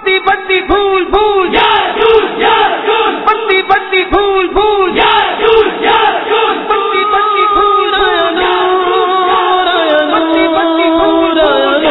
بتی بتی پھول پھول یا رسول یا رسول بتی بتی پھول پھول یا رسول یا رسول بتی بتی پھول آیا نور آیا بتی بتی پھول آیا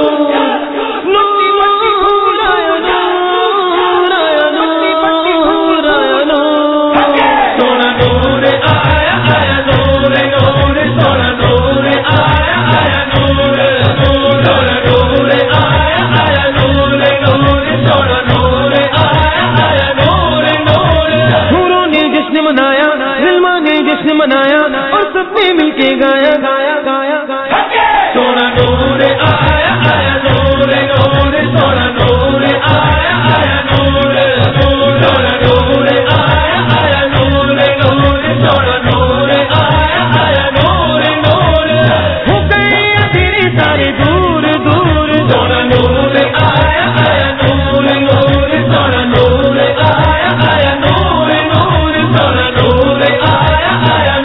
نور بتی بتی پھول آیا نور آیا بتی بتی پھول آیا نور سونا نور آیا آیا نور نور سونا نور آیا آیا نور نور نور آیا آیا نور نور سونا نور آیا آیا نور نور حوروں نے جشن منایا ظلماں نے جشن منایا اور سب نے مل کے گایا گایا گایا گایا سونا نور آیا آیا نور نور سونا نور آیا آیا نور نور نور آیا آیا نور نور سونا نور آیا آیا نور نور ہو گئے اندھیرے سارے دور دور سونا نور آیا آیا نور نور سونا نور آیا آیا نور نور سونا نور آیا آیا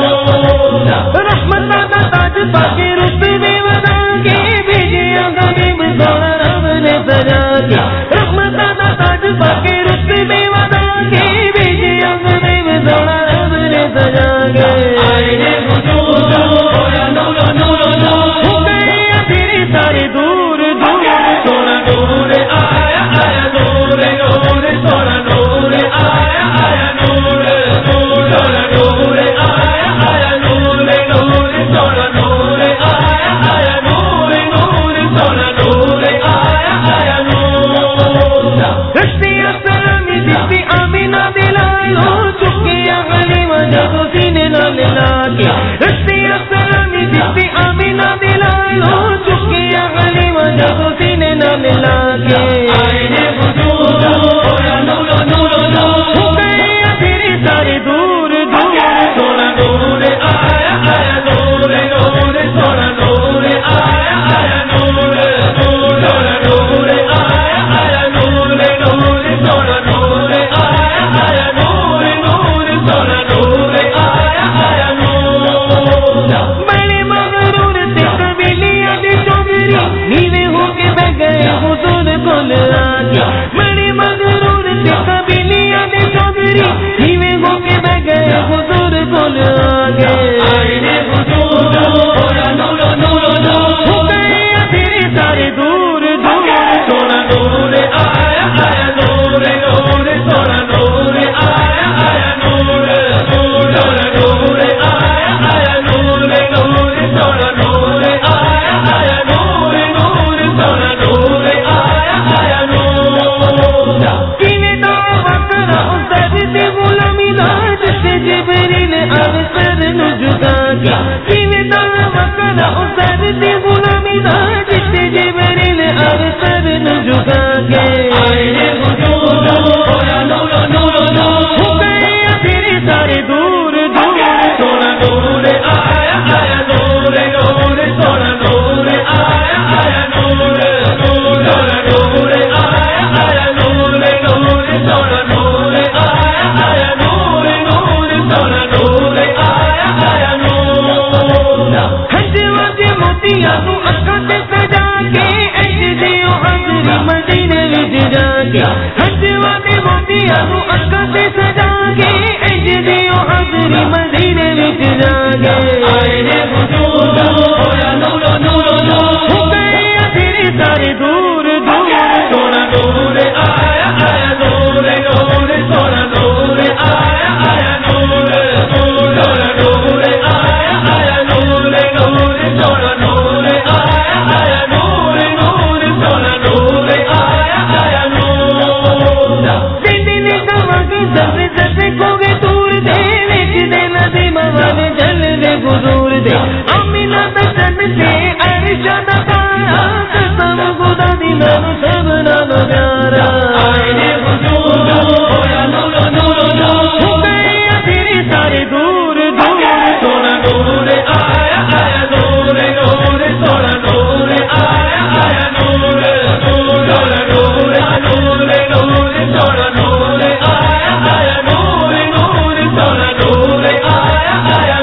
نور رحمت کا تاج پاکے رتبے ودا کے بھیجیا غریب سونا رب نے سجا کے رحمت کا تاج پاکے رتبے ودا کے بھیجیا غریب سونا رب نے سجا کے آئے وجود ہویا نور نور نور ہو گئے اندھیرے سارے دور دور سونا نور آیا آیا نور نور سونا نور آیا آیا نور نور نور آیا آیا نور نور سونا نور آیا آیا نور نور سونا نور آیا آیا نور رشتے اسلامی جسے آمینہ دلالو چکیا غلیمہ جگو سینے نہ ملا کے رشتے اسلامی جسے آمینہ دلالو چکیا غلیمہ جگو سینے نہ ملا کے آئے وجود ہویا نور نور نور ہو گئے اندھیرے سارے دور دور سونا نور آیا آیا نور نور سونا نور آیا آیا نور نور نور آیا آیا نور نور سونا نور آیا آیا نور نور سونا نور آیا آیا نور بڑے مغرور تھے قبیلیہ دے چودھری نیوے ہو کے بہ گئے حضور کو لگا کے بڑے مغرور تھے قبیلیہ دے چودھری نیوے ہو کے بہ گئے حضور کو لگا کے آئے وجود ہویا نور نور نور ہو گئے اندھیرے سارے دور دور سونا نور آیا آیا نور نور سونا نور آیا آیا نور نور نور آیا آیا نور نور سونا نور آیا آیا نور نور سونا نور آیا آیا نور کینے دعویٰ کرا اس درد سے غلامی دا جس سے جبریل ابصر نو جدا کیا کینے دعویٰ کرا اس درد سے غلامی دا جس سے جبریل ابصر نو جدا کے آئے وجود ہویا نور نور نور ہو گئے اندھیرے سارے دور دور سونا نور آیا آیا نور نور سونا نور آیا آیا نور نور نور آیا آیا نور نور سونا نور آیا آیا نور نور سونا نور آیا آیا نور ہنجوا دے موتیاں نو اکھاں تے سجا کے اج دیو حضری مدینے وچ جا کے ہنجوا دے موتیاں نو اکھاں تے سجا کے اج دیو حضری مدینے وچ جا کے آئے وجود ہویا نور نور نور ہو گئے اندھیرے سارے دور دور سونا نور آیا آیا نور نور سونا نور آیا آیا نور نور نور آیا آیا نور نور سونا نور آیا آیا نور نور سونا نور آیا آیا نور زندگی کا وقت سب سے کو گے دور دے وچ دے ندی موالے جل دے گزور دے امینہ تن سے عائشہ دا پارا قسم خدا دی نام سب نال پیارا آئے وجود ہویا نور نور نور ہو گئے اندھیرے سارے دور دور سونا نور آیا آیا نور نور سونا نور آیا آیا نور نور نور نور نور سونا نور آیا آیا نور نور سونا نور آیا آیا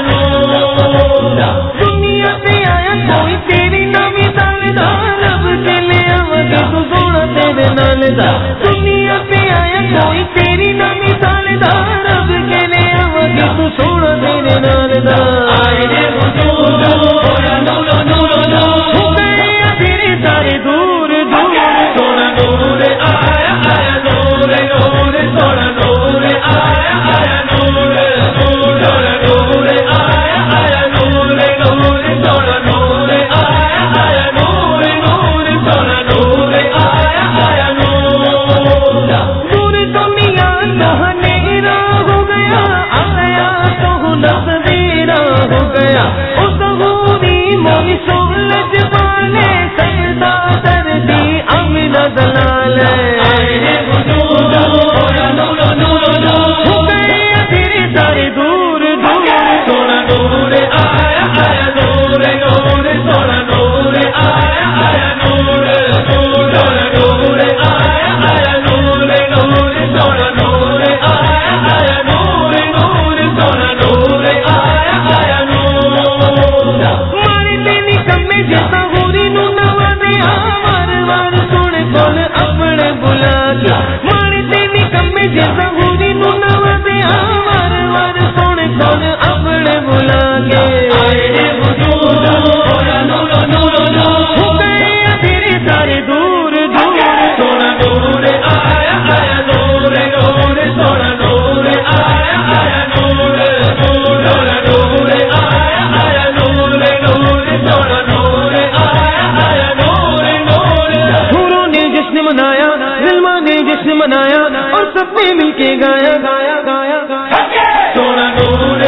نور دنیا پہ آیا کوئی تیری نامی دال رب کے لے آواں تو سونا تیرے نال دا دنیا پہ آیا کوئی تیری نہ مثال دا رب کے لے آگے تو سونا تیرے نال دا آئے حضور ہویا نور نور نور ہو گئے تیرے سارے دور دور سونا نور آیا آیا نور نور سونا نور آیا آیا نور سونا نور آیا آیا نور نور سونا نور آیا آیا نور نور سونا نور آیا آیا نور تو میاں اندھیرا ہو گیا آیا تو نظریرا ہو گیا اس غوری موئی سولج والے سجدہ دردی امن دلال آئے حضور ہویا نور نور نور ہو گئے تیرے سارے دور دور سونا نور آیا آیا نور نور سونا نور آیا آیا نور سونا نور آیا آیا نور نور سونا نور آیا آیا نور نور سونا نور آیا آیا نور مارے تیری کمے جیسا ہوری نو نوا دیا وار وار سونے کول اپنے بلا کے مارے تیری کمے جیسا ہوری نو نوا دیا وار وار سونے کول اپنے بلا کے آئے حضور ہویا نور نور نور ہو گئے تیرے سارے دور دور سونا نور آیا آیا نور نور سونا نور آیا آیا نور سونا نور آیا آیا نور نور سونا نور آیا آیا نور نور حوروں نے جشن منایا ظلماں نے جشن منایا اور سب نے مل کے گایا گایا گایا گایا سونا نور